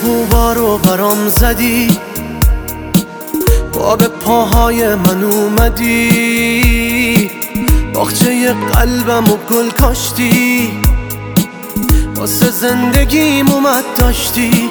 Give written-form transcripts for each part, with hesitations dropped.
خوبا رو برام زدی، با به پاهای من اومدی، باغچه قلبم و گل کاشتی، واسه زندگیم اومد داشتی.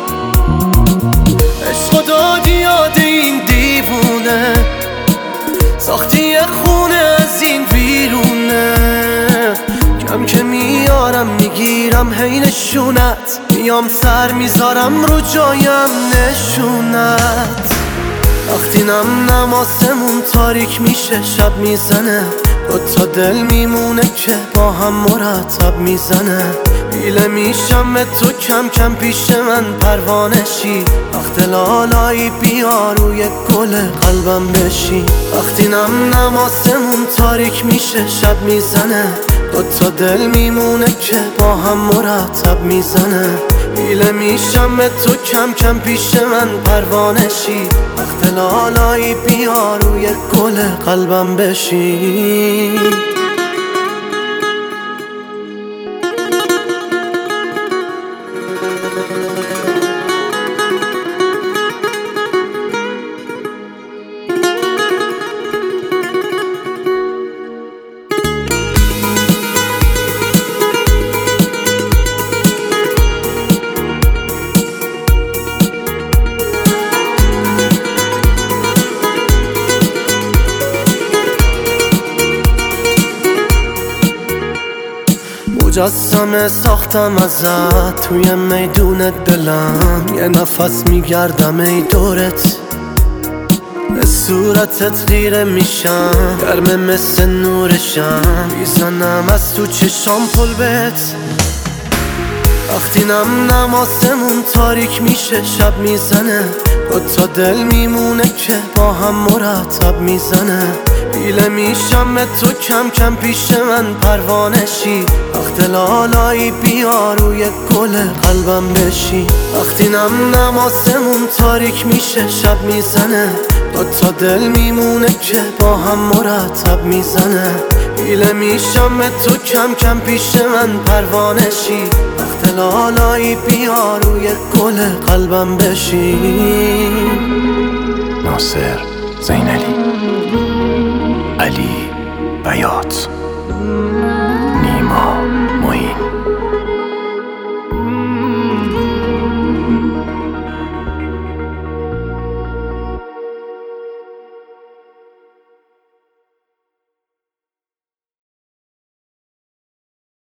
عشق دادی یاد این دیوونه، ساختی یه خونه از این ویرونه. کم که میارم میگیرم هی نشونت، میام سر میذارم رو جایم نشونت. وقتی نم آسمون تاریک میشه شب میزنه، دوتا دل میمونه که با هم مرتب میزنه. پیله میشم به تو کم کم پیش من پروانشی، وقت لالایی بیا روی گل قلبم بشی. وقتی نم آسمون تاریک میشه شب میزنه، دوتا دل میمونه که با هم مرتب میزنه. پیله میشم به تو کم کم پیش من پروانشی، وقت لالایی بیا روی گل قلبم بشی. مجسمه ساختم ازت توی میدونت بلند، یه نفس میگردم ای دورت، به صورتت خیره میشم، گرمه مثل نورشم، میزنم از تو چشام پل بهت. وقتی نم آسمون تاریک میشه شب میزنه، دوتا دل میمونه که با هم مرتب میزنه. پیله میشم به تو کم کم پیش من پروانشی، وقت لالایی بیا روی گل قلبم بشی. وقتی نم آسمون تاریک میشه شب میزنه، دوتا دل میمونه که با هم مرتب میزنه. پیله میشم به تو کم کم پیش من پروانشی، وقت لالایی بیا روی گل قلبم بشی. ناصر زینلی، علی بیات.